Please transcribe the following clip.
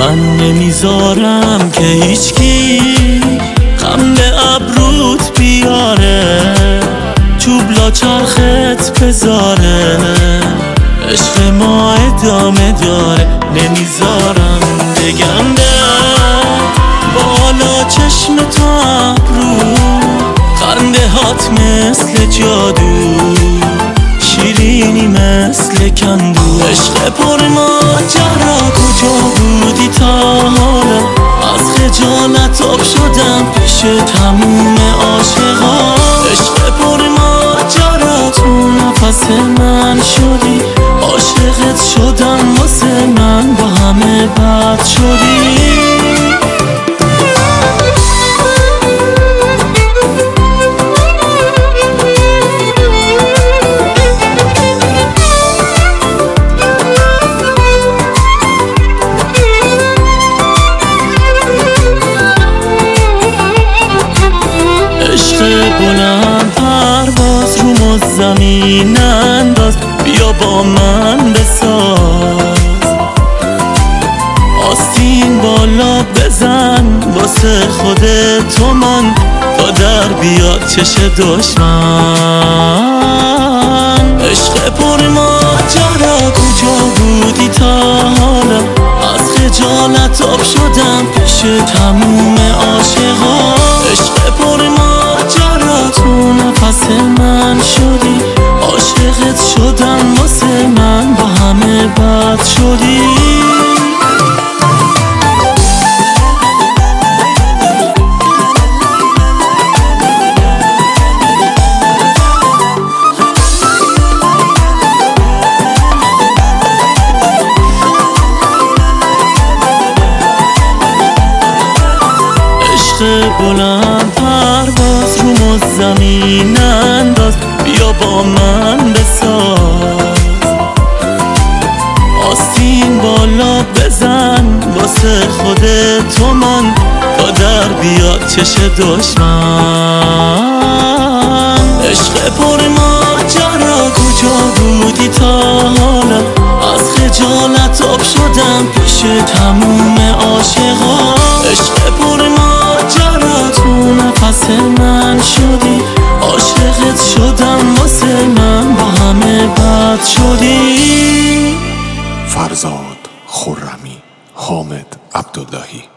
من نمیذارم که هیچکی خم به ابروت بیاره، چوب لا چرخت بذاره، عشق ما ادامه داره. نمیذارم بگم به بالا چشم تا ابرو، خنده هات مثل جادو، شیرینی مثل کندو. عشق پر ماجرا کجا بودی تا حالا؟ از خجالت آب شدم پیش تموم عاشقا. عشق پر ماجرا تو نفس من شدی، عاشقت شدم واسه من با همه بد شدی. بلند پرواز رو ما زمین انداز، بیا با من بساز، آستین بالا بزن واسه خودت تو من، تا در بیاد چش دشمن. عشق پر ماجرا کجا بودی تا حالا؟ از خجالت آب شدم پیش تموم عاشقا. عشق پر تو نفس من شدی، عاشقت شدم واسه من با همه بد شدی. عشق بلند پرواز رو ما زمین انداز، بیا با من بساز، آستین بالا بزن واسه خودت تو من، تا در بیاد چش دشمن. عشق پر ماجرا کجا بودی تا حالا؟ از خجالت آب شدم پیش تموم عاشقا. عشق پر ماجرا تو نفس من شدی، عاشقت شدم واسه من با همه بد شدی. فرزاد خرمی، حامد عبداللهی.